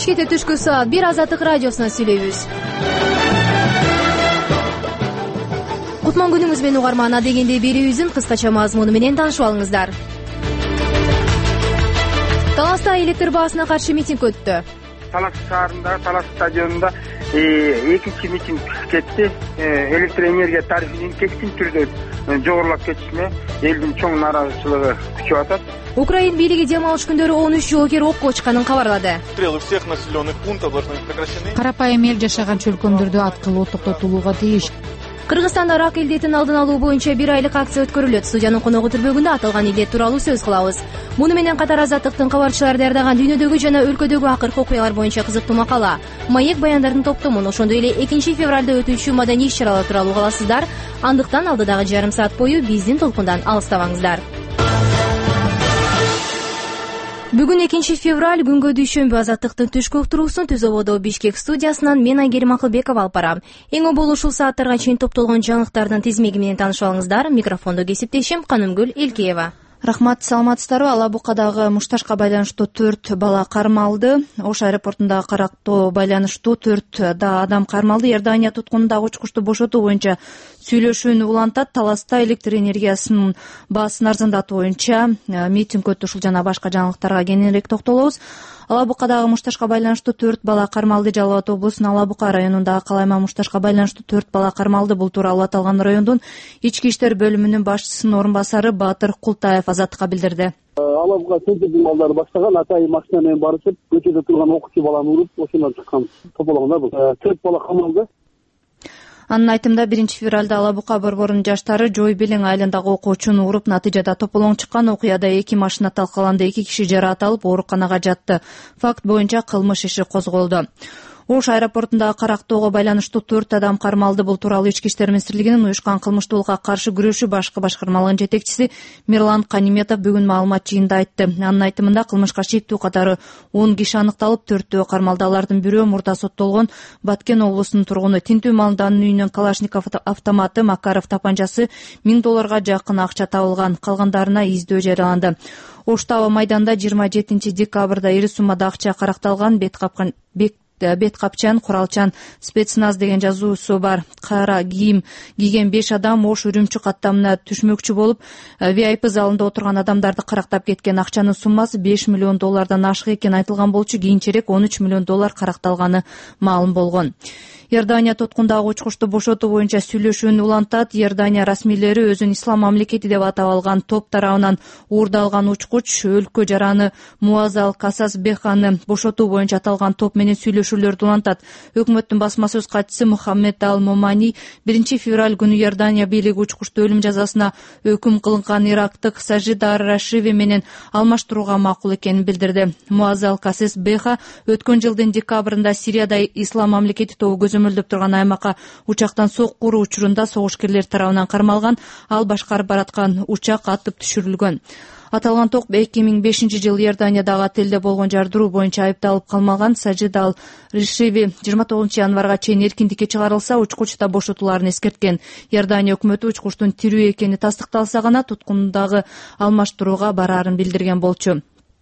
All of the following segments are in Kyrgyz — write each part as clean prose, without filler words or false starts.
Бишкекте түшкү саат 1 Азаттык радиосунан сүйлөйбүз. Кутман күнүңүз менен угарман, дегенде берүүбүздүн кыскача мазмуну менен таанышып алыңыздар. Таласта электр баасына каршы митинг өттү. Талас шаарында, Талас стадионунда экинчи митинг кетти. Электр энергия тарифинин кескин түрдө жогорулап кетишине элдин чоң нааразычылыгы күчөп атат. Украин бийлиги дем алыш күндөрү 13 жоокер окко ачканын кабарлады. Стрелы всех населенных пунктов должны быть прекращены. Карапайым эл жашаган чөлкөмдөрдө аткылуу токтотулууга тийиш. Кыргызстанда рак илдетин алдын алуу боюнча 1 айлык акция өткөрүлөт. Студиянын коногу түрбөгүндө аталган илдет тууралуу сөз кылабыз. Муну менен катар Азаттыктын кабарчылары даярдаган дүйнөдөгү жана өлкөдөгү акыркы окуялар боюнча кызыктуу макала, маек баяндардын топтомун, ошондой эле 2 февралда өтүүчү маданий иш-чаралар тууралуу угаласыздар. Андыктан алдыдагы жарым саат бою биздин толкундан алыстабаңыздар. Бүгүн 2 февраль күнгө дүйшөмбү. Азаттыктын түшкү уктуруусун Түз ободо Бишкек студиясынан мен Айгерим Акылбекова алып барам. Эң обол ушул сааттарга чейин топтолгон жаңылыктардын тизмеги менен таанышып алыңыздар. Микрофондо кесиптешим Канымгүл Элкеева. Рахмат, саламатсыздарбы? Ала Букадагы мушташка байланыштуу 4 бала кармалды. Ош аэропортундагы карактоо байланыштуу 4 да адам кармалды. Иордания туткунундагы учкучту бошотуу боюнча сүйлөшүүнү улантат. Таласта электр энергиясынын баасын арзандатуу боюнча митинг өттү. Ушул жана башка жаңылыктарга кененирээк токтолобуз. Ала Букадагы мушташка байланыштуу 4 бала кармалды. Жалал Абад облусунун Ала Бука районундагы Калайма мушташка байланыштуу 4 бала кармалды. Бул тууралуу аталган райондун ички иштер бөлүмүнүн башчысынын орун басары Баатыр Култаев Азаттыкка билдирди. Ала Бука центрдин балдары баштаган, атайын машина менен барышып, көчөдө турган окуучу баланы уруп, ошондон чыккан тополоңдор бул. 4 бала камалды. Анын айтымында 1 февралда Ала Бука борборунун жаштары Жой Белең айылындагы окуучуну уруп, натыйжада тополоң чыккан. Окуяда 2 машина талкаланды, 2 киши жараат алып ооруканага жатты. Факт боюнча кылмыш иши козголду. Ош аэропортундагы карактоого байланыштуу 4 адам кармалды. Бул тууралуу Ички иштер министрлигинин уюшкан кылмыштуулукка каршы күрөшүү башкы башкармалыгынын жетекчиси Мирлан Каниметов бүгүн маалымат жыйынында айтты. Анын айтымында кылмышка шектүү катары 10 киши аныкталып, 4-төө кармалды. Алардын бирөө мурда соттолгон Баткен облусунун тургуну. Тинтүү малданын үйүнөн Калашников автоматы, Макаров тапанчасы, $1000 жакын акча табылган. Калгандарына издөө жарыяланды. Оштагы майданда 27 декабрда ири суммада акча каракталган. Бет капчан, куралчан, спецназ деген жазуусу бар кара кийим кийген 5 адам Ош Үрүмчү каттамына түшмөкчү болуп, VIP залында отурган адамдарды карактап кеткен. Акчанын суммасы $5 миллион ашык экени айтылган болчу. Кийинчерээк $13 миллион каракталганы маалым болгон. Иордания тоткундагы учкучту бошотуу боюнча сүйлөшүүнү улантат. Иордания расмийлери өзүн ислам мамлекети деп атап алган топ тарабынан уурдалган учкуч өлкө жараны Муазал Касас Беханы бошотуу боюнча аталган топ менен сүйлөшүүлөрдү улантат. Өкмөттүн басма сөз катчысы Мухаммед Ал-Момани 1 февраль күнү Иордания бийлиги учкучту өлүм жазасына өкүм кылынган ирактык Сажид ар-Рашиви менен алмаштырууга макул экенин билдирди. Муазал Касас Беха өткөн жылдын декабрында Сирияда ислам мамлекети тобу көзөмөлдөп турган аймакка учактан сокку уруу учурунда согушкерлер тарабынан кармалган. Ал башкарып бараткан учак атып түшүрүлгөн. Аталган топ 2005 жылы Иорданиядагы отелде болгон жардыруу боюнча айыпталып калмаган. Сажид ал-Рашиви 29 январга чейин эркиндикке чыгарылса, учкуч да бошотууларын эскерткен. Иордания өкмөтү учкучтун тирүү экени тастыкталса гана туткундагы алмаштырууга бараарын билдирген болчу.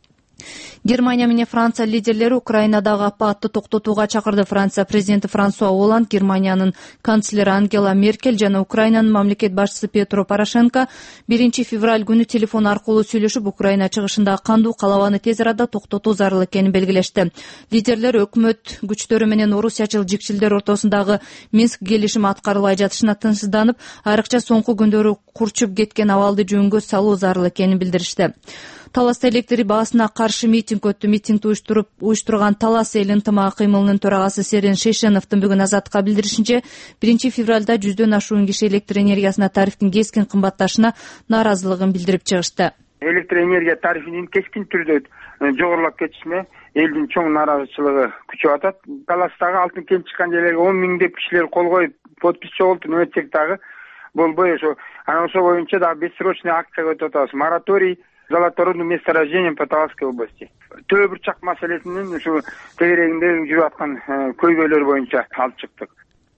Германия менен Франция лидерлери Украинадагы апатты токтотууга чакырды. Франция президенти Франсуа Олланд, Германиянын канцлери Ангела Меркель жана Украинанын мамлекет башчысы Петро Порошенко 1 февраль күнү телефон аркылуу сүйлөшүп, Украина чыгышындагы кандуу калабаны тез арада токтотуу зарыл экенин белгилешти. Лидерлер өкмөт күчтөрү менен орусиячыл жикчилдер ортосундагы Минск келишими аткарылбай жатышына тынчсызданып, айрыкча соңку күндөрү курчуп кеткен абалды жөнгө салуу зарыл экенин билдиришти. Таласта электр баасына каршы митинг өттү. Митингди уюштурган Талас эл ынтымагы кыймылынын төрагасы Серен Шейшеновдун бүгүн Азаттыкка билдиришинче, 1 февралда 100дөн ашуун киши электр энергиясына тарифтин кескин кымбатташына нааразылыгын билдирип чыгышты. Электр энергия тарифинин кескин түрдө жогорулап кетишине элдин чоң нааразычылыгы күчөп атат. Таластагы алтын кен чыккан жерлерге 10 миңдеп кишилер кол коюп подпись чогултуп өтсек дагы болбой, ошо боюнча дагы бессрочный акция өтүп атабыз. Мораторий золоторудным месторождением по Таласской области. Төө бурчак маселесинин ушу тегерегинде жүрүп аткан көйгөйлөр боюнча алып чыктык.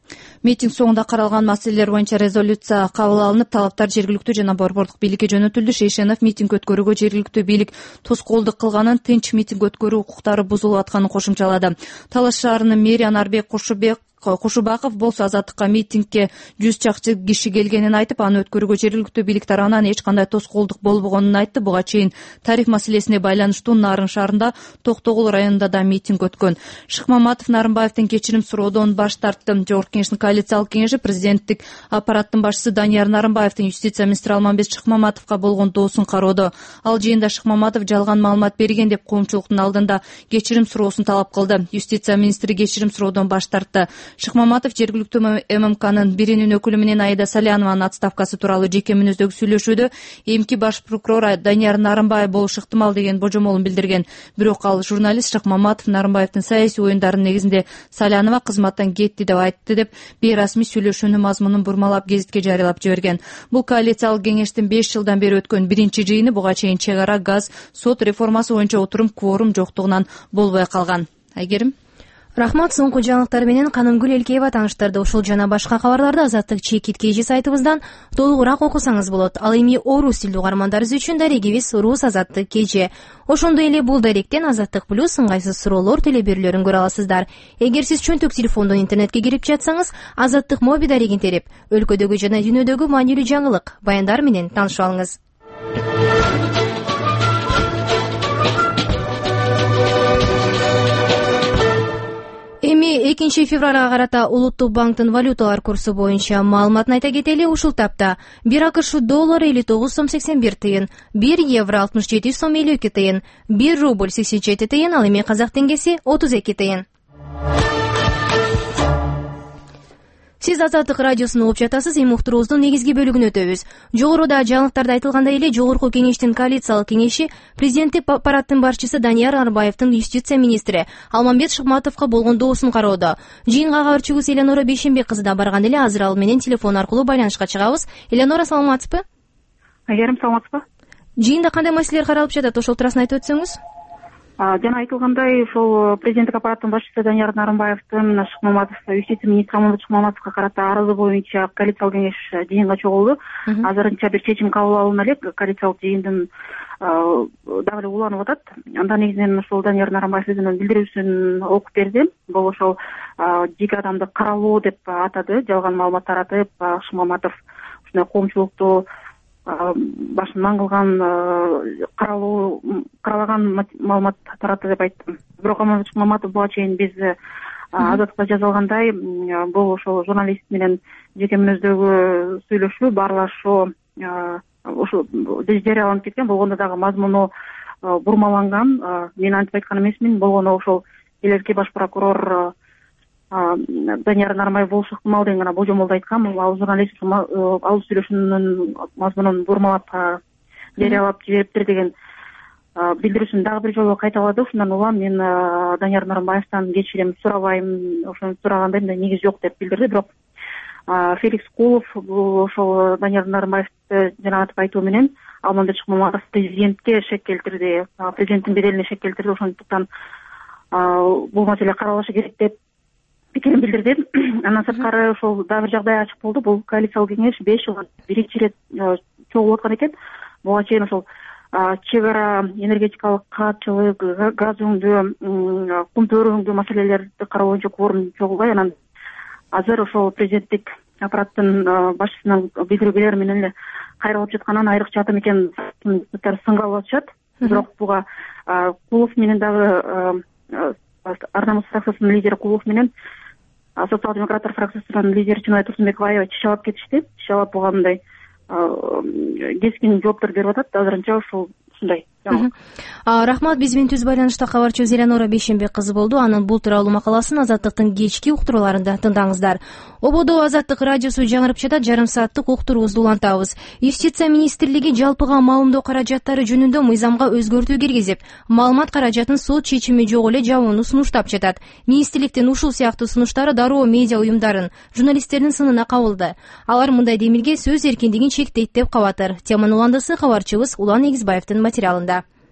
Митинг соңунда каралган маселелер боюнча резолюция кабыл алынып, талаптар жергиликтүү жана борбордук бийликке жөнөтүлдү. Шейшенов митинг өткөрүүгө жергиликтүү бийлик тоскоолдук кылганын, тынч митинг өткөрүү укуктары бузулуп атканын кошумчалады. Талаш шаарынын мэри Анарбек Кушубаков болсо азаттыкка митингге 100 чакчы киши келгенин айтып, аны өткөрүүгө жергиликтүү бийлик тарабынан эч кандай тоскоолдук болбогонун айтты. Буга чейин тариф маселесине байланыштуу Нарын шаарында, Токтогул районунда да митинг өткөн. Шыкмаматов Нарымбаевдин кечирим суроодон баш тартты. Жогорку Кеңештин коалициялык кеңеши президенттик аппараттын башчысы Данияр Нарымбаевдин юстиция министри Алмамбет Шыкмаматовго болгон доосун кароодо. Ал жыйында Шыкмаматов жалган маалымат берген деп коомчулуктун алдында кечирим суроосун талап кылды. Юстиция министри кечирим суроодон баш тартты. Шыкмаматов жергиликтүү ММКнын биринин өкүлү менен Аида Салянованын отставкасы тууралуу жеке мүнөздөгү сүйлөшүүдө эмки баш прокурор Данияр Нарымбаев болушу ыктымал деген божомолун билдирген. Бирок ал журналист Шыкмаматов Нарымбаевдин саясий оюндарынын негизинде Салянова кызматтан кетти деп айтты деп бейрасмий сүйлөшүүнүн мазмунун бурмалап гезитке жарыялап жиберген. Бул коалициялык кеңештин 5 жылдан бери өткөн биринчи жыйыны. Буга чейин чек ара, газ, сот реформасы боюнча отурум кворум жоктугунан болбой калган. Айгерим. Рахмат. Соңку жаңылыктар менен Канымгүл Элкеева тааныштырды. Ушул жана башка кабарларды Азаттык чекит KG сайтыбыздан толугураак окусаңыз болот. Ал эми орус тилдүү угармандарыбыз үчүн дарегибиз Рус Азаттык KG. Ошондой эле бул даректен Азаттык плюс ыңгайсыз суроолор, теле берүүлөрүн көрө аласыздар. Эгер сиз чөнтөк телефондон интернетке кирип жатсаңыз, Азаттык моби дарегин терип, өлкөдөгү жана дүйнөдөгү маанилүү жаңылык, баяндар менен таанышып алыңыз. Эми 2 февралга карата Улуттук банктын валюталар курсу боюнча маалыматын айта кетели. Ушул тапта 1 АКШ доллар 59 сом 81 тыйын, 1 евро 67 сом 52 тыйын, 1 рубль 87 тыйын, ал эми казак теңгеси 32 тыйын. Сиз Азаттык радиосун угуп жатасыз. Эми уктуруубуздун негизги бөлүгүнө өтөбүз. Жогоруда жаңылыктарда айтылгандай эле Жогорку Кеңештин коалициялык кеңеши президенттик аппараттын башчысы Данияр Нарымбаевдин юстиция министри Алмамбет Шыкмаматовго болгон доосун кароодо. Жыйынга кабарчыбыз Элеонора Бейшенбек кызы да барган эле. Азыр ал менен телефон аркылуу байланышка чыгабыз. Элеонора, саламатсызбы? Айгерим, саламатсызбы? Жыйында кандай маселелер каралып жатат? Ошол туурасында айтып өтсөңүз. Жана айтылгандай, ошол президенттик аппараттын башчысы Данияр Нарымбаевдин Шыкмаматов, юстиция министри Алмамбет Шыкмаматовго карата арызы боюнча коалициялык кеңеш жыйынга чогулду. Азырынча бир чечим кабыл алына элек. Коалициялык жыйындын дагы эле уланып атат. Анда негизинен ошол Данияр Нарымбаев өзүнүн билдирүүсүн окуп берди. Бул ошол жеке адамды каралоо деп атады. Жалган маалымат таратып, Шыкмаматов ушундай коомчулукту башынан кылган каралаган маалымат таратты деп айттым. Бирок Алмамбет Шыкмаматов буга чейин биз Азаттыкта жазылгандай, бул ошол журналист менен жеке мүнөздөгү сүйлөшүү, баарлашуу ошо жарыяланып кеткен. Болгондо дагы мазмуну бурмаланган. Мен антип айткан эмесмин. Болгону ошол элерки баш прокурор Данияр Нарымбаев болушу ыктымал деген гана божомолду айткан. Ал журналист ал сүйлөшүүнүн мазмунун бурмалап жарыялап жибериптир деген билдирүүсүн дагы бир жолу кайталады. Ушундан улам мен Данияр Нарымбаевден кечирим сурабайм, ошону сураганда мындай негиз жок деп билдирди. Бирок Феликс Кулов ошол Данияр Нарымбаевди жанагынтип айтуу менен Алмамбет Шыкмаматов президентке шек келтирди, президенттин беделине шек келтирди. Ошондуктан бул маселе каралышы керек деп пикирин билдирди. Андан сырткары ошол дагы бир жагдай ачык болду. Бул коалициялык кеңеш 5 жылга биринчи ирет чогулуп аткан экен. Буга чейин ошол чек ара, энергетикалык каатчылык, газ өңдөө, кум төрү өңдөө маселелерди кароо боюнча кворум чогулбай, анан азыр ошол президенттик аппараттын башчысынын билдирүүлөрү менен эле кайрылып жатканын айрыкча атам экен сынга алып атышат. Бирок буга Кулов менен дагы Ар намыс фракциясынын лидери Кулов менен социал-демократтар фракциясынын лидери Чынай Турсунбекова аябай чычалап кетишти. Чычалап буга мындай кескин жооптор берип атат. Азырынча ушул ушундай. Рахмат. Биз менен түз байланышта кабарчыбыз Элеонора Бейшенбек кызы болду. Анын бул тууралуу макаласын Азаттыктын кечки уктурууларында тыңдаңыздар. Ободо Азаттык радиосу жаңырып жатат. Жарым сааттык уктуруубузду улантабыз. Юстиция министрлиги жалпыга маалымдоо каражаттары жөнүндө мыйзамга өзгөртүү киргизип, маалымат каражатын сот чечими жок эле жабууну сунуштап жатат. Министрликтин ушул сыяктуу сунуштары дароо медиа уюмдарын, журналисттердин сынына кабылды. Алар мындай демилге сөз эркиндигин чектейт деп кабатыр. Теманын уландысы кабарчыбыз Улан Эгизбаевдин материалында.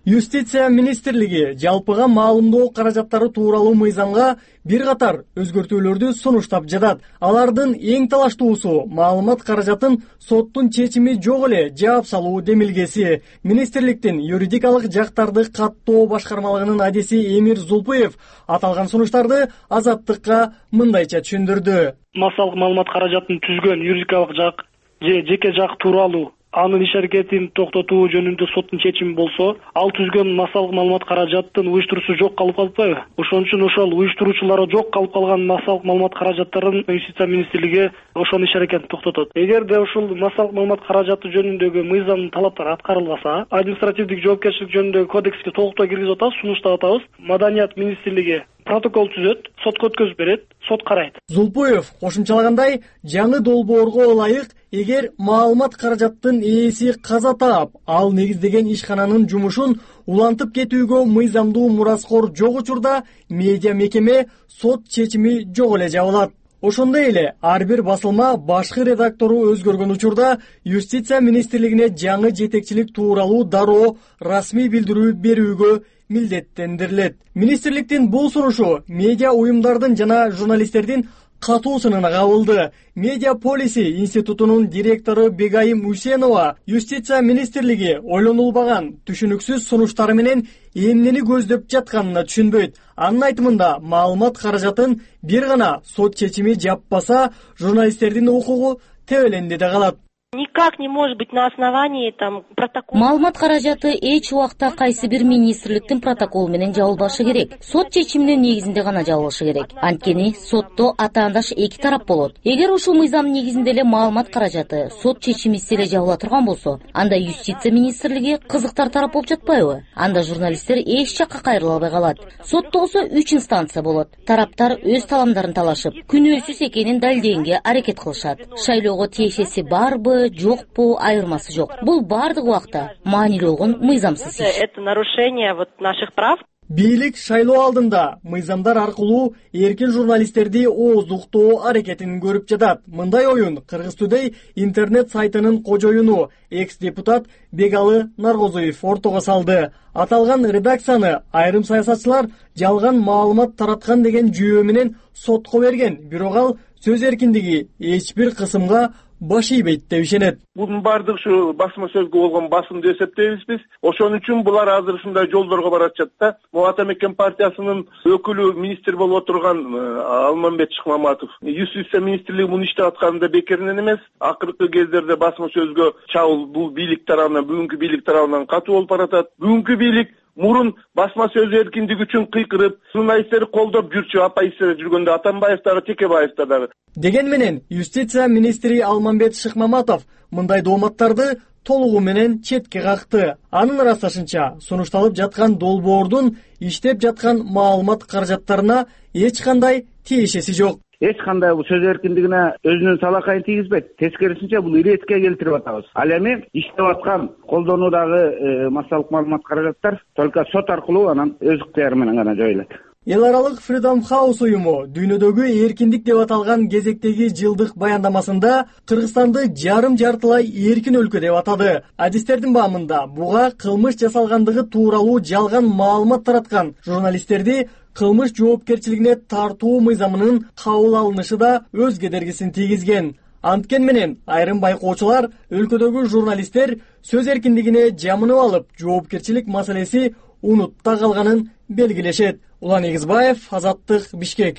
Юстиция министрлиги жалпыга маалымдоо каражаттары тууралуу мыйзамга бир катар өзгөртүүлөрдү сунуштап жатат. Алардын эң талаштуусу маалымат каражатын соттун чечими жок эле жаап салуу демилгеси. Министрликтин юридикалык жактарды каттоо башкармалыгынын адиси Эмир Зулпуев аталган сунуштарды Азаттыкка мындайча түшүндүрдү. Массалык маалымат каражатын түзгөн юридикалык жак же жеке жак тууралуу анын иш аракетин токтотуу жөнүндө соттун чечими болсо, ал түзгөн массалык маалымат каражаттын уюштуруусу жок калып калпайбы? Ошон үчүн ошол уюштуруучулары жок калып калган массалык маалымат каражаттарын Юстиция министрлиги ошонун иш аракетин токтотот. Эгерде ушул массалык маалымат каражаты жөнүндөгү мыйзамдын талаптары аткарылбаса, административдик жоопкерчилик жөнүндөгү кодекске толуктоо киргизип атабыз, сунуштап атабыз. Маданият министрлиги протокол түзөт, сотко өткөзүп берет, сот карайт. Зулпуев кошумчалагандай, жаңы долбоорго ылайык, эгер маалымат каражаттын ээси каза таап, ал негиздеген ишкананын жумушун улантып кетүүгө мыйзамдуу мураскор жок учурда медиа мекеме сот чечими жок эле жабылат. Ошондой эле ар бир басылма башкы редактору өзгөргөн учурда Юстиция министрлигине жаңы жетекчилик тууралуу дароо расмий билдирүү берүүгө милдеттендирилет. Министрликтин бул сунушу медиа уюмдардын жана журналисттердин катуу сынына кабылды. Медиа полиси институтунун директору Бегайым Усенова Юстиция министрлиги ойлонулбаган түшүнүксүз сунуштары менен эмнени көздөп жатканына түшүнбөйт. Анын айтымында маалымат каражатын бир гана сот чечими жаппаса, журналисттердин укугу тебеленде да калат. Никак не может быть на основании протокола. Маалымат каражаты эч убакта кайсы бир министрликтин протоколу менен жабылбашы керек. Сот чечиминин негизинде гана жабылышы керек. Анткени сотто атаандаш эки тарап болот. Эгер ушул мыйзам негизинде эле маалымат каражаты сот чечимисиз эле жабыла турган болсо, анда Юстиция министрлиги кызыктар тарап болуп жатпайбы? Анда журналисттер эч жакка кайрыла албай калат. Сотто болсо 3 инстанция болот. Тараптар өз таламдарын талашып, күнөөсүз экенин далилдегенге аракет кылышат. Шайлоого тиешеси барбы, жокпу, айырмасы жок. Бул бардык убакта маанилүү болгон мыйзамсыз иш. Это нарушение наших прав. Бийлик шайлоо алдында мыйзамдар аркылуу эркин журналисттерди ооздуктоо аракетин көрүп жатат. Мындай оюн Кыргыз Today интернет сайтынын кожоюну экс-депутат Бегалы Наргозуев ортого салды. Аталган редакцияны айрым саясатчылар жалган маалымат тараткан деген жүйө менен сотко берген. Бирок ал сөз эркиндиги эч бир кысымга баш ийбейт деп ишенет. Bunun бардык ушу басма сөзгө болгон басым деп эсептейбиз биз. Ошон үчүн булар азыр ушундай жолдорго баратышат да. Ата Мекен партиясынын өкүлү министр болуп отурган Алмамбет Шыкмаматов. Юстиция министрлиги муну иштеп атканында бекеринен эмес. Акыркы кездерде басма сөзгө чабуул бул бийлик тарабынан, бүгүнкү бийлик тарабынан катуу болуп баратат. Бүгүнкү бийлик мурун басма сөз эркиндиги үчүн кыйкырып, журналисттерди колдоп жүрчү оппозицияда жүргөндө Атамбаевдагы, Текебаевда дагы. Деген менен Юстиция министри Алмамбет Шыкмаматов мындай дооматтарды толугу менен четке какты. Анын ырасташынча, сунушталып жаткан долбоордун иштеп жаткан маалымат каражаттарына эч кандай тиешеси жок. Эч кандай бул сөз эркиндигине өзүнүн салакайын тийгизбейт. Тескерисинче бул иретке келтирип атабыз. Ал эми иштеп аткан колдонуудагы массалык маалымат каражаттар только сот аркылуу анан өз ыктыяры менен гана жоюлат. Эл аралык Freedom House уюму дүйнөдөгү эркиндик деп аталган кезектеги жылдык баяндамасында Кыргызстанды жарым жартылай эркин өлкө деп атады. Адистердин баамында буга кылмыш жасалгандыгы тууралуу жалган маалымат тараткан журналисттерди кылмыш жоопкерчилигине тартуу мыйзамынын кабыл алынышы да өз кедергисин тийгизген. Анткен менен айрым байкоочулар өлкөдөгү журналисттер сөз эркиндигине жамынып алып, жоопкерчилик маселеси унутта калганын белгилешет. Улан Эгизбаев, Азаттык, Бишкек.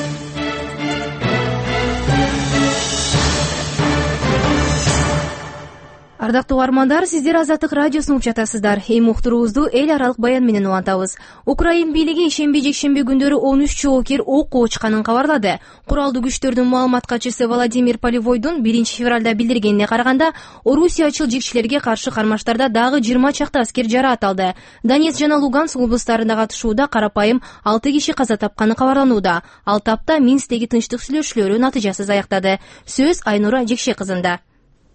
Ардактуу угармандар, сиздер Азаттык радиосун угуп жатасыздар. Эми уктуруубузду эл аралык баян менен улантабыз. Украин бийлиги шемби-жекшемби күндөрү 13 жоокер окко чыкканын кабарлады. Куралдуу күчтөрдүн маалымат катчысы Владимир Полевойдун 1 февралда билдиргенине караганда, Орусиячыл жекчилерге каршы кармаштарда дагы 20 чакты аскер жараат Донецк жана Луганск облустарында катышууда карапайым 6 киши каза тапканы кабарланууда. Ал тапта Минсктеги тынчтык сүйлөшүүлөрү натыйжасыз аяктады. Сөз Айнура Жекше кызында.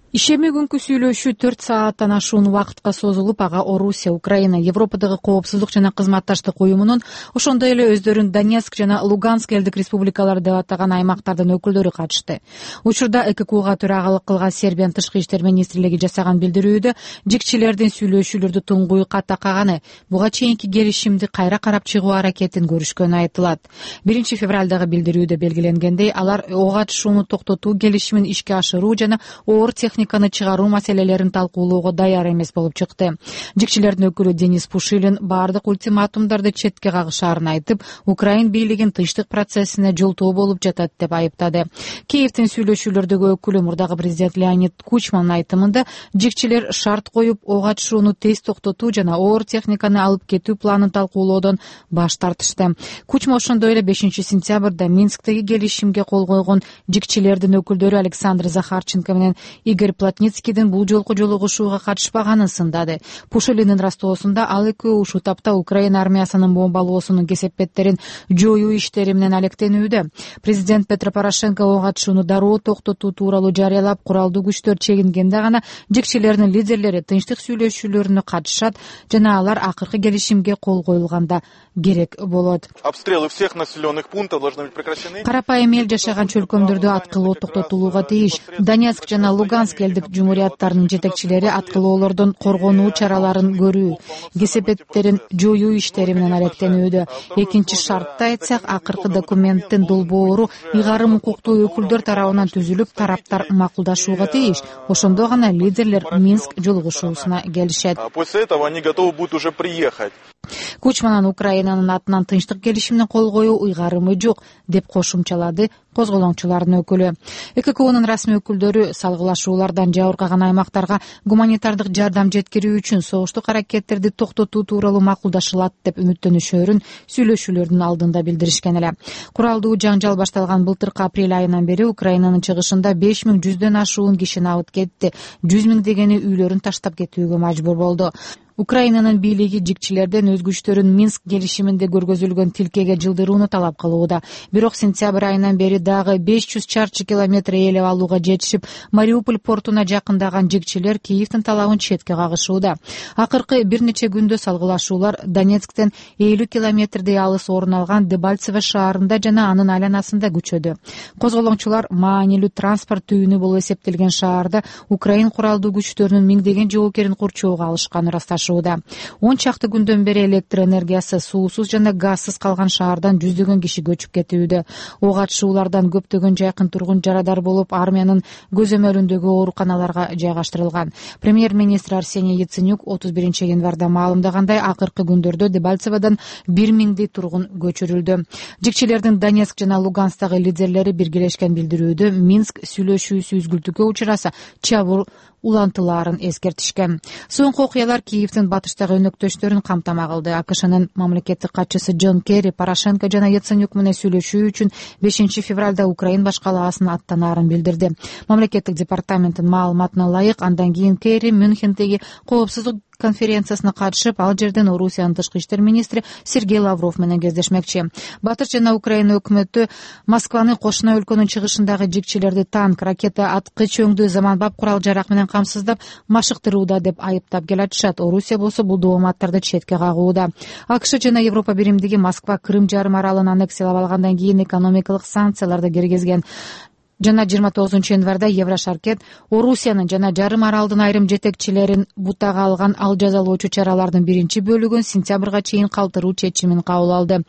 Ишеме күнкү сүйлөшүү 4 сааттан ашуун убакытка созулуп, ага Орусия, Украина, Европадагы коопсуздук жана кызматташтык уюмунун, ошондой эле өздөрүн Донецк жана Луганск элдик республикалары деп атаган аймактардын өкүлдөрү катышты. Учурда ЭККУга төрагалык кылган Сербиянын тышкы иштер министрлиги жасаган билдирүүдө жигчилердин сүйлөшүүлөрдү туңгуюкка такаганы, буга чейинки келишимди кайра карап чыгуу аракетин көрүшкөнү айтылат. 1 февралдагы билдирүүдө белгиленгендей, алар ок атышууну токтотуу келишимин ишке ашыруу жана оор техниканы чыгаруу маселелерин талкуулоого даяр эмес болуп чыкты. Жигчилердин өкүлү Денис Пушилин баардык ультиматумдарды четке кагышаарын айтып, Украин бийлигин тынчтык процессине жолтоо болуп жатат деп айыптады. Киевдин сүйлөшүүлөрдөгү өкүлү мурдагы президент Леонид Кучманын айтымында, жигчилер шарт коюп, ок атышууну тез токтотуу жана оор техниканы алып кетүү планын талкуулоодон баш тартышты. Кучма ошондой эле 5 сентябрда Минсктеги келишимге кол койгон жигчилердин өкүлдөрү Александр Захарченко менен Игорь Плотницкийдин бул жолку жолугушууга катышпаганын сындады. Пушилиндин растоосунда ал экөө ушул тапта Украина армиясынын бомбалоосунун кесепеттерин жоюу иштери менен алектенүүдө. Президент Петро Порошенко ок атышууну дароо токтотуу тууралуу жарыялап, куралдуу күчтөр чегингенде гана жигчилердин лидерлери тынчтык сүйлөшүүлөрүнө катышат жана алар акыркы келишимге кол коюлганда керек болот. Обстрелы всех населенных пунктов должны быть прекращены. Карапайым эл жашаган чөлкөмдөрдө аткылоо токтотулууга тийиш. Донецк жана Луганск элдик жумурияттарынын жетекчилери аткылоолордон коргонуу чараларын көрүү, кесепеттерин жоюу иштери менен алектенүүдө. Экинчи шартта айтсак, акыркы документтин долбоору ыйгарым укуктуу өкүлдөр тарабынан түзүлүп, тараптар макулдашууга тийиш. Ошондо гана лидерлер Минск жолугушуусуна келишет. После этого они готовы будут уже приехать. Кучманын Украинанын атынан тынчтык келишимине кол коюу ыйгарымы жок деп кошумчалады козголоңчулардын өкүлү. ЭККУнун расмий өкүлдөрү салгылашуулардан жабыркаган аймактарга гуманитардык жардам жеткирүү үчүн согуштук аракеттерди токтотуу тууралуу макулдашылат деп үмүттөнүшөрүн сүйлөшүүлөрдүн алдында билдиришкен эле. Куралдуу жаңжал башталган былтыркы апрель айынан бери Украинанын чыгышында 5100дөн ашуун киши абыт кетти. 100 миңдегени үйлөрүн таштап кетүүгө мажбур болду. Украинанын бийлиги жигчилерден өз күчтөрүн Минск келишиминде көргөзүлгөн тилкеге жылдырууну талап кылууда. Бирок сентябрь айынан бери дагы 500 чарчы километр ээлеп алууга жетишип, Мариуполь портуна жакындаган жигчилер Киевдин талабын четке кагышууда. Акыркы бир нече күндө салгылашуулар Донецктен 50 километрдей алыс орун алган Дебальцево шаарында жана анын айланасында күчөдү. Козголоңчулар маанилүү транспорт түйүнү болуп эсептелген шаарда Украин куралдуу күчтөрүнүн миңдеген жоокерин курчоого алышканын ырасташууда. 10 чакты күндөн бери электр энергиясы, суусуз жана газсыз калган шаардан жүздөгөн киши көчүп кетүүдө. Ок атышуулардан көптөгөн жакын тургун жарадар болуп, армиянын көзөмөлүндөгү ооруканаларга жайгаштырылган. Премьер-министр Арсений Яценюк 31 январда маалымдагандай, акыркы күндөрдө Дебальцеводон 1000дей тургун көчүрүлдү. Жигчилердин Донецк жана Луганстагы лидерлери биргелешкен билдирүүдө Минск сүйлөшүүсү үзгүлтүккө учураса чабуул улантылаарын эскертишкен. Соңку окуялар Киевдин батыштагы өнөктөштөрүн камтама кылды. АКШнын мамлекеттик катчысы Джон Керри Порошенко жана Яценюк менен сүйлөшүү үчүн 5 февралда Украин баш калаасына аттанаарын билдирди. Мамлекеттик департаменттин маалыматына ылайык, андан кийин Керри Мюнхендеги коопсуздук конференциясына катышып, ал жерден Орусиянын тышкы иштер министри Сергей Лавров менен кездешмекчи. Батыш жана Украина өкмөтү Москваны кошуна өлкөнүн чыгышындагы жигчилерди танк, ракета, аткыч өңдүү заманбап курал жарак менен камсыздап машыктырууда деп айыптап келатышат. Орусия болсо бул дооматтарды четке кагууда. АКШ жана Европа биримдиги Москва Крым жарым аралын аннексиялап алгандан кийин экономикалык санкцияларды киргизген. Жана 29 январда Еврошаркет Орусиянын жана жарым аралдын айрым жетекчилерин бутага алган ал жазалоочу чаралардын биринчи бөлүгүн сентябрга чейин калтыруу чечимин кабыл алды.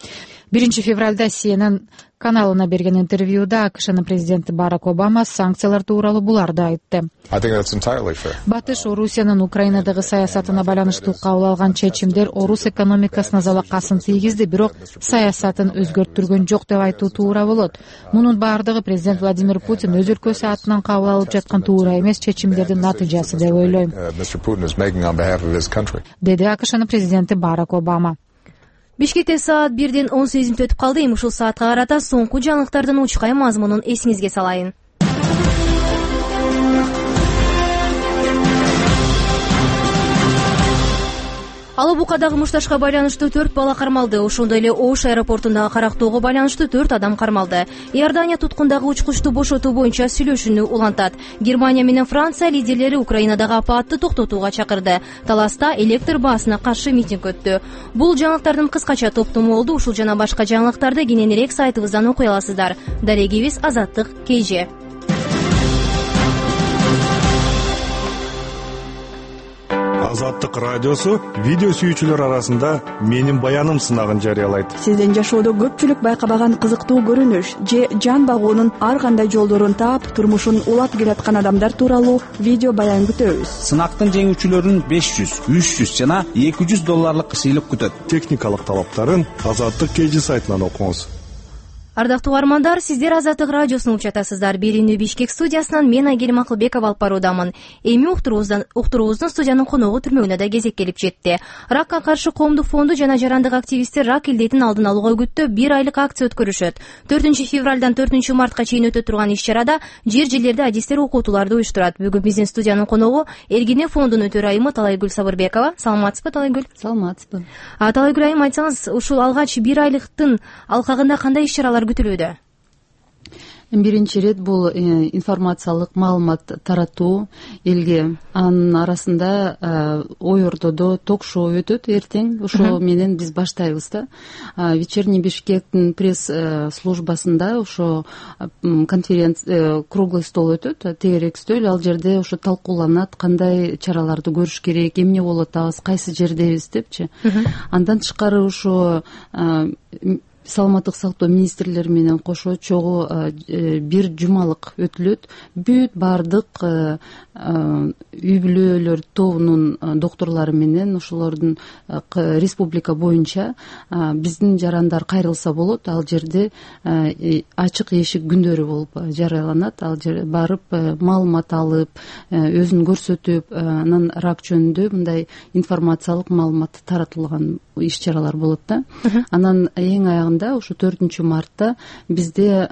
1 февралда CNN каналына берген интервьюда АКШнын президенти Барак Обама санкциялар тууралуу буларды айтты. Батыш Орусиянын Украинадагы саясатына байланыштуу кабыл алган чечимдер орус экономикасына залакасын тийгизди, бирок саясатын өзгөрттүргөн жок деп айтуу туура болот. Мунун баардыгы президент Владимир Путин өз өлкөсү атынан кабыл алып жаткан туура эмес чечимдердин натыйжасы деп ойлойм, деди АКШнын президенти Барак Обама. Бишкекте саат 1-ден 18 минут өтүп калды. Эми ушул саатка карата соңку жаңылыктардын учкай мазмунун эсиңизге салайын. Алуу букадагы мушташка байланыштуу 4 бала кармалды. Ошондой эле Ош аэропортундагы карактоого байланыштуу 4 адам кармалды. Иордания туткундагы учкучту бошотуу боюнча сүйлөшүүнү улантат. Германия менен Франция лидерлери Украинадагы апатты токтотууга чакырды. Таласта электр баасына каршы митинг өттү. Бул жаңылыктардын кыскача топтому болду. Ушул жана башка жаңылыктарды кененирээк сайтыбыздан окуй аласыздар. Дарегибиз Азаттык KG. Азаттык радиосу видео сүйүүчүлөр арасында менин баяным сынагын жарыялайт. Сиздин жашоодо көпчүлүк байкабаган кызыктуу көрүнүш же жан багуунун ар кандай жолдорун таап, турмушун улап келаткан адамдар тууралуу видео баян күтөбүз. Сынактын жеңүүчүлөрүн 500, 300 жана $200 сыйлык күтөт. Техникалык талаптарын Азаттык KG сайтынан окуңуз. Ардактуу угармандар, сиздер Азаттык радиосун угуп жатасыздар. Берүүнү Бишкек студиясынан мен Айгерим Акылбекова алып баруудамын. Эми уктуруубуздун студиянын коногу түрмөгүнө да кезек келип жетти. Ракка каршы коомдук фонду жана жарандык активисттер рак илдетин алдын алууга үгүттөп 1 айлык акция өткөрүшөт. 4 февралдан 4 мартка чейин өтө турган иш-чарада жер-жерлерде адистер окутууларды уюштурат. Бүгүн биздин студиянын коногу Эргине фондунун төрайымы Талайгүл Сабырбекова. Саламатсызбы, Талайгүл? Саламатсызбы. Талайгүл айым, айтсаңыз, ушул алгач 1 айлыктын алкагында кандай иш-чаралар күтүлүүдө? Биринчи ирет бул информациялык маалымат таратуу элге. Анын арасында ой ордодо ток-шоу өтөт эртең. Ошо менен биз баштайбыз да. Вечерний Бишкектин пресс службасында ошо конференция, круглый стол өтөт, тегерек стөл. Ал жерде ошо талкууланат, кандай чараларды көрүш керек, эмне болуп атабыз, кайсы жердебиз депчи. Андан тышкары ошо саламаттык сактоо министрлери менен кошо чогуу 1 жумалык өтүлөт. Бүт бардык үй бүлөлөр тобунун докторлору менен ошолордун республика боюнча биздин жарандар кайрылса болот. Ал жерде ачык эшик күндөрү болуп жарыяланат. Ал жерге барып маалымат алып, өзүн көрсөтүп, анан рак жөнүндө мындай информациялык маалымат таратылган иш-чаралар болот да. Анан эң аягында ошо 4 мартта бизде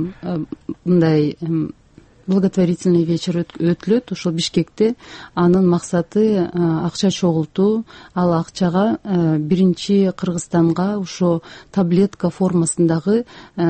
мындай благотворительный вечер өтүлөт ошол Бишкекте. Анын максаты акча чогултуу. Ал акчага биринчи Кыргызстанга ошо таблетка формасындагы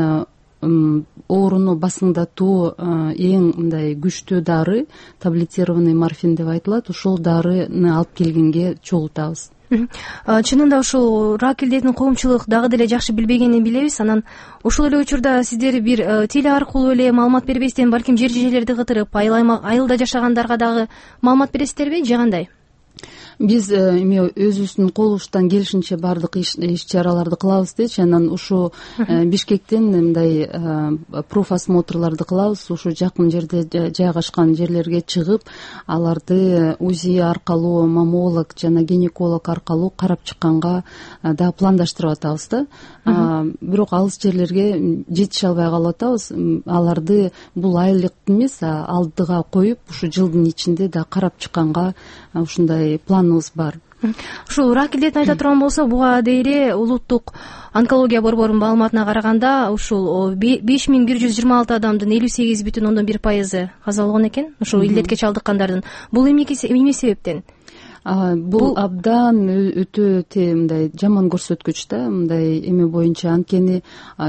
ооруну басыңдатуу эң мындай күчтүү дары, таблетированный морфин деп айтылат. Ошол дарыны алып келгенге чогултабыз. Чынында ушул рак илдетин коомчулук дагы деле жакшы билбегенин билебиз. Анан ушул эле учурда сиздер бир теле аркылуу эле маалымат бербестен, балким жер-жерлерди кытырып, айылда жашагандарга дагы маалымат бересиздерби же кандай? Биз эми өзүбүздүн колубуздан келишинче бардык иш-чараларды кылабыз дечи. Анан ушу Бишкектен мындай профосмотрларды кылабыз. Ушу жакын жерде жайгашкан жерлерге чыгып, аларды УЗИ аркылуу, маммолог жана гинеколог аркылуу карап чыкканга да пландаштырып атабыз да. Бирок алыс жерлерге жетише албай калып атабыз. Аларды бул айлык эмес, алдыга коюп, ушу жылдын ичинде да карап чыкканга ушундай планыбыз бар. Ушул рак илдетин айта турган болсо, буга дейре улуттук онкология борборунун маалыматына караганда, ушул 5126 адамдын 58,1% казалган экен. Ушул илдетке чалдыккандардын. Бул эмне себептен? Бул абдан өтө мындай жаман көрсөткүч да, мындай эме боюнча. Анткени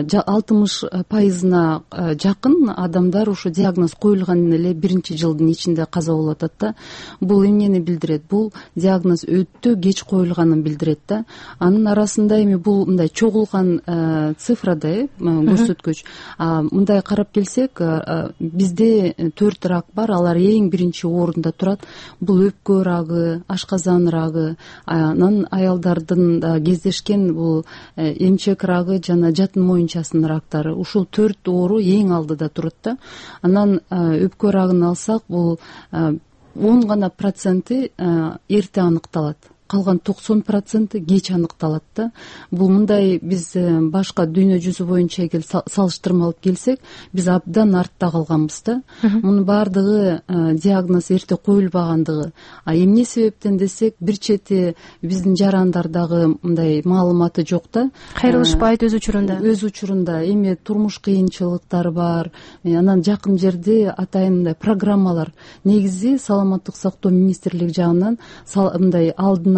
60% жакын адамдар ушу диагноз коюлган эле биринчи жылдын ичинде каза болуп атат да. Бул эмнени билдирет? Бул диагноз өтө кеч коюлганын билдирет да. Анын арасында эми бул мындай чогулган цифра да, көрсөткүч. Мындай карап келсек, бизде 4 рак бар, алар эң биринчи орунда турат. Бул өпкө рагы, ашказан рагы, анан аялдардын кездешкен бул эмчек рагы жана жатын моюнчасынын рактары. Ушул 4 оору эң алдыда турат да. Анан өпкө рагын алсак, бул 10 гана проценти эрте аныкталат. Калган 90% кеч аныкталат да. Бул мындай биз башка дүйнө жүзү боюнча салыштырмалып келсек, биз абдан артта калганбыз да. Мунун баардыгы диагноз эрте коюлбагандыгы. Эмне себептен десек, бир чети биздин жарандардагы мындай маалыматы жок да. Кайрылышпайт өз учурунда. Өз учурунда эми турмуш кыйынчылыктары бар. Анан жакын жерде атайын программалар. Негизи саламаттык сактоо министрлиги жагынан мындай алдын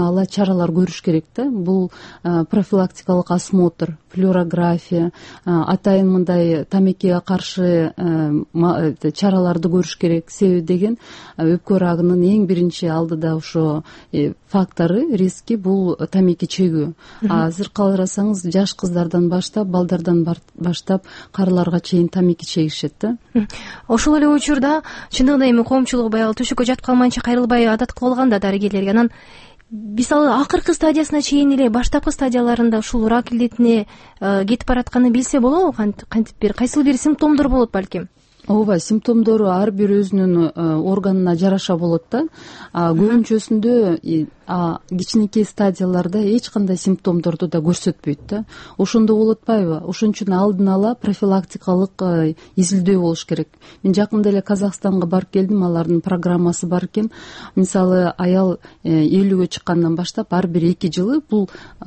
алдын ала чаралар көрүш керек да. Бул профилактикалык осмотр, флюорография, атайын мындай тамекиге каршы чараларды көрүш керек. Себеби деген өпкө рагынын эң биринчи алдыда ошо фактору, риски бул тамеки чегүү. Азыр карасаңыз жаш кыздардан баштап, балдардан баштап карыларга чейин тамеки чегишет да. Ошол эле учурда чындыгында эми коомчулук баягы төшөккө жатып калмайынча кайрылбай адат кылып алган да дарыгерлерге. Анан мисалы акыркы стадиясына чейин эле баштапкы стадияларында ушул рак илдетине кетип баратканын билсе болобу? Кантип бир кайсыл бир симптомдор болот балким? Ооба, симптомдору ар бир өзүнүн органына жараша болот да. Көбүнчөсүндө кичинекей стадияларда эч кандай симптомдорду да көрсөтпөйт да. Ошондо болуп атпайбы? Ошон үчүн алдын ала профилактикалык изилдөө болуш керек. Мен жакында эле Казакстанга барып келдим, алардын программасы бар экен. Мисалы, аял 50-гө чыккандан баштап ар бир 2 жылы бул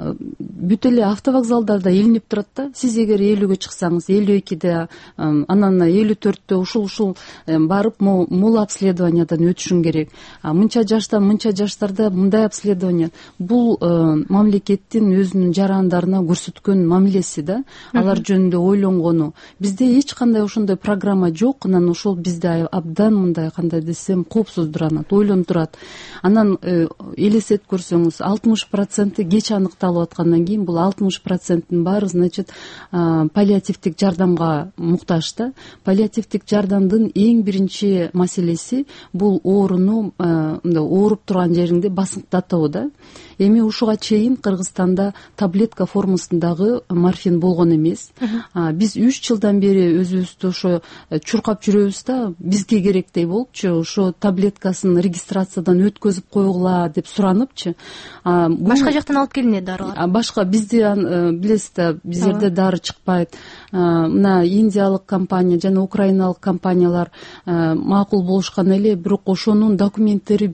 бүт эле автовокзалдарда илинип турат да. Сиз эгер 50-гө чыксаңыз, 52-де, анан 54-тө ушул барып мул обследованиядан өтүшүң керек. Мынча жаштарда мындай обследование. Бул мамлекеттин өзүнүн жарандарына көрсөткөн мамилеси да. Алар жөнүндө ойлонгону. Бизде эч кандай ошондой программа жок. Анан ошол бизде абдан мындай кандай десем коопсуздуранат, ойлонтурат. Анан элестетип көрсөңүз, 60% кеч аныкталып аткандан кийин бул 60%-ин баары, значит, паллиативдик жардамга муктаж да. Паллиативдик жардамдын эң биринчи маселеси бул ооруну, ооруп турган жериңди басыңктатуу да. Эми ушуга чейин Кыргызстанда таблетка формасындагы морфин болгон эмес. Биз 3 жылдан бери өзүбүздү ошо чуркап жүрөбүз да, бизге керектей болупчу, ошо таблеткасын регистрациядан өткөзүп койгула деп сураныпчы. Башка жактан алып келинет дарылар. Башка бизде билесиз да, биздерде дары чыкпайт. Мына индиялык компания жана украиналык компаниялар макул болушкан эле, бирок ошонун документтери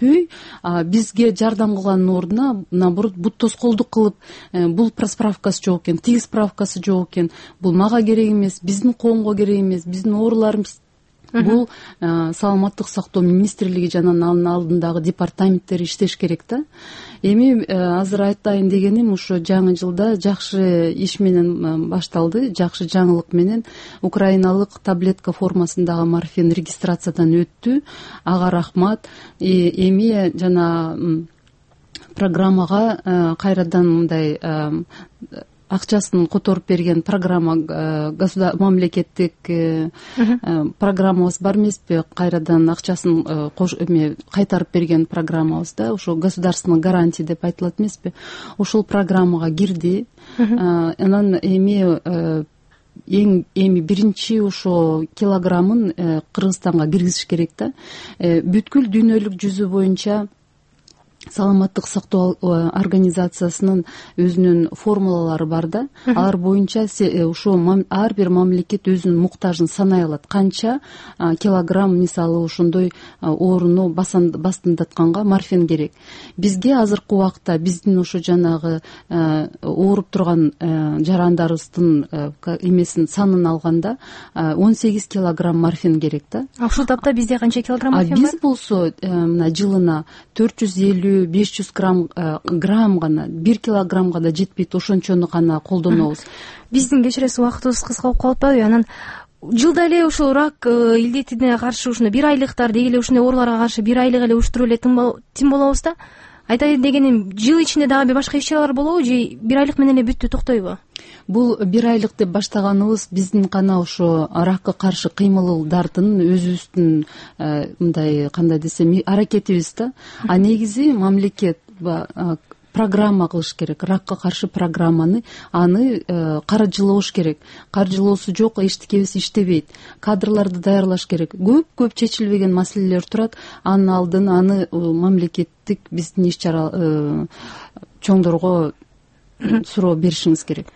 бизге жардам кылганын ордуна наоборот бут тоскоолдук кылып, бул справкасы жок экен, тиги справкасы жок экен, бул мага керек эмес, биздин коомго керек эмес, биздин ооруларыбыз. Бул саламаттык сактоо министрлиги жана анын алдындагы департаменттер иштеш керек да. Эми азыр айтайын дегеним, ушу жаңы жылда жакшы иш менен башталды, жакшы жаңылык менен украиналык таблетка формасындагы морфин регистрациядан өттү. Ага рахмат. Эми жана программага кайрадан мындай акчасын которуп берген программа, мамлекеттик программабыз бар эмеспи? Кайрадан акчасын кайтарып берген программабыз да, ошо государственный гарантия деп айтылат эмеспи? Ошол программага кирди. Анан эми биринчи ошо килограммын Кыргызстанга киргизиш керек да. Бүткүл дүйнөлүк жүзү боюнча саламаттык сактоо организациясынын өзүнүн формулалары бар да. Алар боюнча ошо ар бир мамлекет өзүнүн муктажын санай алат. Канча килограмм мисалы ошондой ооруну басындатканга морфин керек. Бизге азыркы убакта биздин ошо жанагы ооруп турган жарандарыбыздын эмесин санын алганда 18 килограмм морфин керек да. Ушул тапта бизде канча килограмм морфин бар? Биз болсо мына жылына 450-500 грамм гана, 1 килограммга да жетпейт, ошончону гана колдонобуз. Биздин кечиресиз убактыбыз кыска болуп калып атпайбы? Анан жылда эле ушул рак илдетине каршы ушуну 1 айлыктар деги эле ушундай ооруларга каршы 1 айлык эле уюштуруп эле тим болобуз да. Айтайын дегеним, жыл ичинде дагы бир башка иш-чаралар болобу же 1 айлык менен эле бүттү, токтойбу? Бул 1 айлык деп баштаганыбыз биздин гана ошо ракка каршы кыймылдардын өзүбүздүн мындай кандай десем аракетибиз да. А негизи мамлекет программа кылыш керек, ракка каршы программаны, аны каржылоош керек. Каржылоосу жок, эчтекебиз иштебейт. Кадрларды даярлаш керек. Көп чечилбеген маселелер турат. Анын алдын аны мамлекеттик биздин иш-чара чоңдорго суроо беришиңиз керек да.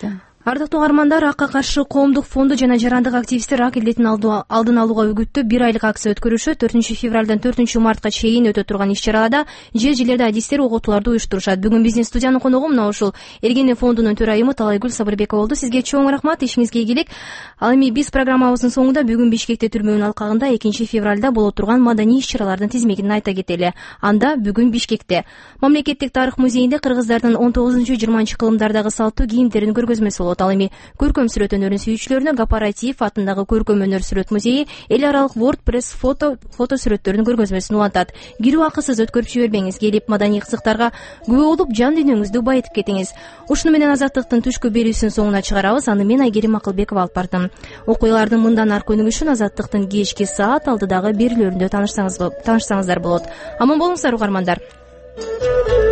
Ардактуу угармандар, акка каршы коомдук фонду жана жарандык активисттер рак илдетин алдын алууга үгүттөп 1 айлык акция өткөрүшөт. 4 февралдан 4 мартка чейин өтө турган иш-чараларда жерлерде адистер оготууларды уюштурушат. Бүгүн биздин студиянын коногу мына ушул Эргене фондунун төрайымы Талайгүл Сабырбекова болду. Сизге чоң рахмат, ишиңизге ийгилик. Ал эми биз программабыздын соңунда бүгүн Бишкекте түрмөнүн алкагында 2 февралда боло турган маданий иш-чаралардын тизмегин айта кетели. Анда бүгүн Бишкекте Мамлекеттик тарых музейинде кыргыздардын 19-20 кылымдардагы салттуу кийимдерин көргөзмөсү болот. Ал эми көркөм сүрөт өнөрүн сүйүүчүлөрүнө Гапаратиев атындагы көркөм өнөр сүрөт музейи эл аралык WordPress фото сүрөттөрүнүн көргөзмөсүн улантат. Кирүү акысыз өткөрүп жибербеңиз, келип маданий кызыктарга күбө болуп жан дүйнөңүздү байытып кетиңиз. Ушуну менен Азаттыктын түшкү берүүсүнүн соңуна чыгарабыз. Аны мен Айгерим Акылбекова алып бардым. Окуялардын мындан аркы өнүгүшүн Азаттыктын кечки саат алдыдагы берүүлөрүндө таанышсаңыздар болот. Аман болуңуздар угармандар.